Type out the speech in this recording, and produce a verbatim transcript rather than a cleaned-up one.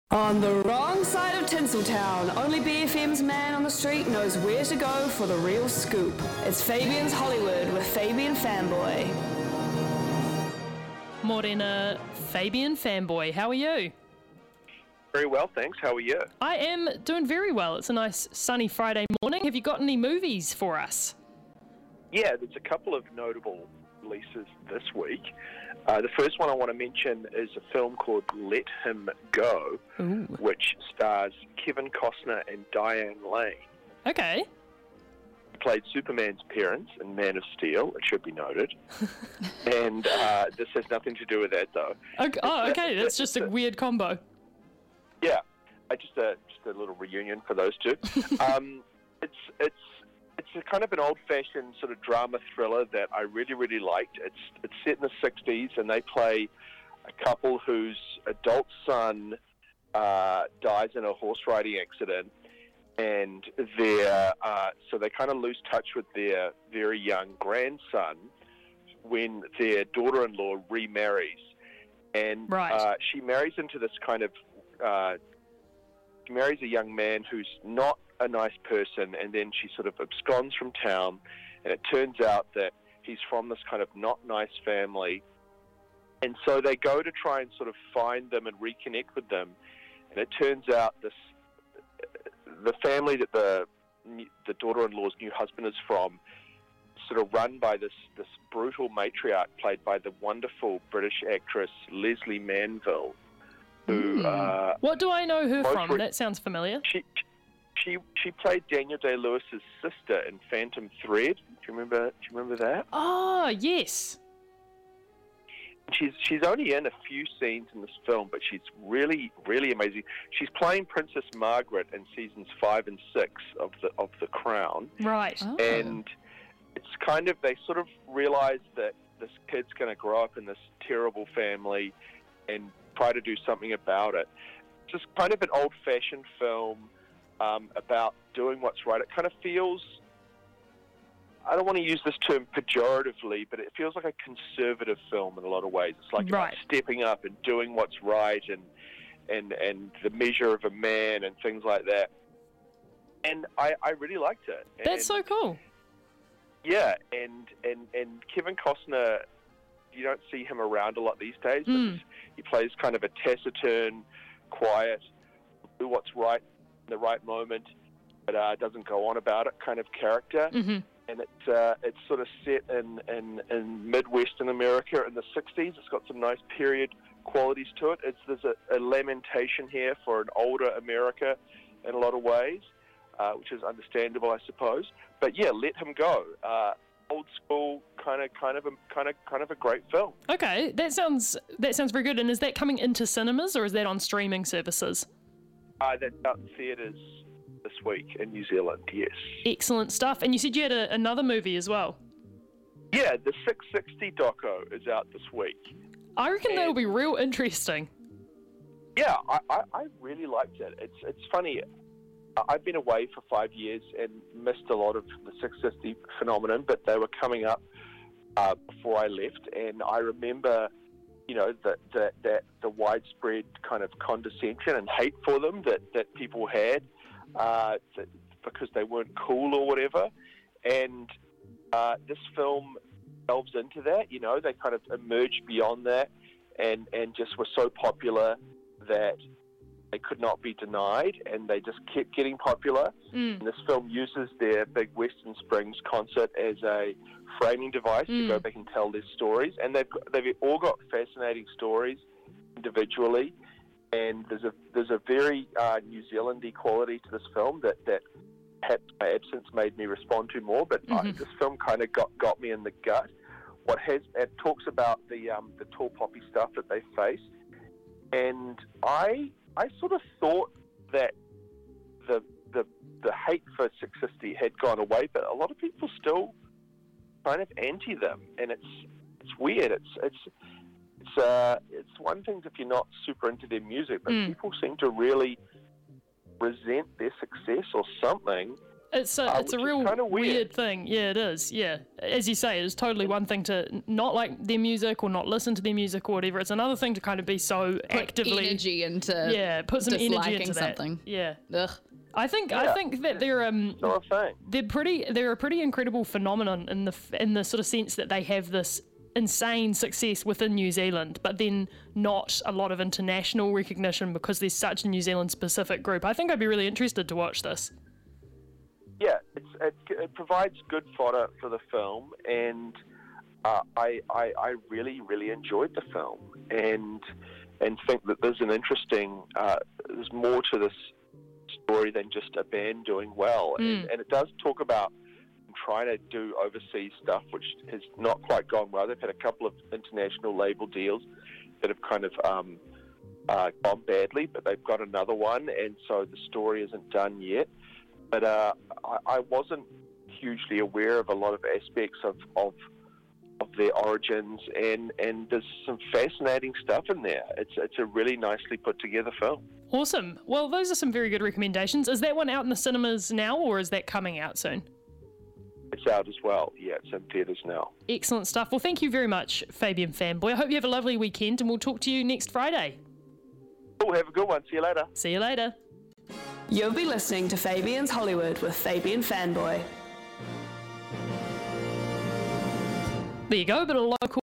On the wrong side of Tinseltown, only B F M's man on the street knows where to go for the real scoop. It's Fabian's Hollywood with Fabian Fanboy. Morena, Fabian Fanboy, how are you? Very well, thanks. How are you? I am doing very well. It's a nice sunny Friday morning. Have you got any movies for us? Yeah, there's a couple of notable releases this week. Uh, the first one I want to mention is a film called Let Him Go, Ooh. which stars Kevin Costner and Diane Lane. Okay. He played Superman's parents in Man of Steel, it should be noted. and uh, this has nothing to do with that, though. okay. Oh, okay. That's just a weird combo. Yeah, uh, just a just a little reunion for those two. um, it's it's it's a kind of an old-fashioned sort of drama thriller that I really really liked. It's it's set in the sixties, and they play a couple whose adult son uh, dies in a horse riding accident, and their uh, so they kind of lose touch with their very young grandson when their daughter-in-law remarries, and Right. uh, she marries into this kind of Uh, she marries a young man who's not a nice person, and then she sort of absconds from town, and it turns out that he's from this kind of not nice family, and so they go to try and sort of find them and reconnect with them, and it turns out this the family that the the daughter-in-law's new husband is from sort of run by this this brutal matriarch played by the wonderful British actress Leslie Manville. Who, uh, What do I know her most from? re- That sounds familiar. She she she played Daniel Day-Lewis's sister in Phantom Thread. Do you remember? Do you remember that? Oh, yes. She's she's only in a few scenes in this film, but she's really really amazing. She's playing Princess Margaret in seasons five and six of the of The Crown, Right. Oh. and it's kind of they sort of realize that this kid's going to grow up in this terrible family, and try to do something about it. It's just kind of an old-fashioned film um, about doing what's right. It kind of feels, I don't want to use this term pejoratively, but it feels like a conservative film in a lot of ways. It's like Right. about stepping up and doing what's right, and and and the measure of a man and things like that. And I, I really liked it. That's so And- cool. Yeah, and, and, and Kevin Costner, you don't see him around a lot these days, but Mm. he plays kind of a taciturn, quiet, do what's right in the right moment, but uh, doesn't go on about it kind of character. hmm And it's uh, it's sort of set in, in, in Midwestern America in the sixties. It's got some nice period qualities to it. It's There's a, a lamentation here for an older America in a lot of ways, uh, which is understandable, I suppose. But yeah, Let Him Go. Uh, old school, kind of, kind of, a, kind of, kind of a great film. Okay, that sounds that sounds very good. And is that coming into cinemas or is that on streaming services? Uh, that's out in theatres this week in New Zealand. Yes. Excellent stuff. And you said you had a, another movie as well. Yeah, the six sixty doco is out this week. I reckon that'll And- be real interesting. Yeah, I, I, I really liked it. It's it's funny. I- I've been away for five years and missed a lot of the six sixty phenomenon, but they were coming up uh, before I left, and I remember, you know, that that that the widespread kind of condescension and hate for them that that people had uh, that, because they weren't cool or whatever, and uh, this film delves into that. You know, they kind of emerged beyond that, and and just were so popular that they could not be denied, and they just kept getting popular. Mm. And this film uses their big Western Springs concert as a framing device Mm. to go back and tell their stories. And they've got, they've all got fascinating stories individually. And there's a there's a very uh, New Zealandy quality to this film that that perhaps my absence made me respond to more. But uh, Mhm. this film kind of got got me in the gut. What has it talks about the um, the tall poppy stuff that they face. And I I sort of thought that the the the hate for six sixty had gone away, but a lot of people still kind of anti them, and it's it's weird. It's it's it's uh it's one thing if you're not super into their music, but Mm. people seem to really resent their success or something, It's a, uh, it's a which is real kinda weird. weird. thing. Yeah, it is. Yeah. As you say, it's totally one thing to not like their music or not listen to their music or whatever. It's another thing to kind of be so Put actively. energy into Yeah, put some energy disliking into that. something. Yeah. Ugh. I think I Yeah. think that they're um That's what I'm saying. they're pretty they're a pretty incredible phenomenon in the in the sort of sense that they have this insane success within New Zealand, but then not a lot of international recognition because there's such a New Zealand specific group. I think I'd be really interested to watch this. Yeah, it's, it, it provides good fodder for the film, and uh, I, I I really really enjoyed the film, and and think that there's an interesting uh, there's more to this story than just a band doing well, Mm. and, and it does talk about trying to do overseas stuff, which has not quite gone well. They've had a couple of international label deals that have kind of um, uh, gone badly, but they've got another one, and so the story isn't done yet. But uh, I, I wasn't hugely aware of a lot of aspects of, of of their origins, and, and there's some fascinating stuff in there. It's it's a really nicely put together film. Awesome. Well, those are some very good recommendations. Is that one out in the cinemas now, or is that coming out soon? It's out as well. Yeah, it's in theatres now. Excellent stuff. Well, thank you very much, Fabian Fanboy. I hope you have a lovely weekend, and we'll talk to you next Friday. Oh, have a good one. See you later. See you later. You'll be listening to Fabian's Hollywood with Fabian Fanboy. There you go, a bit of local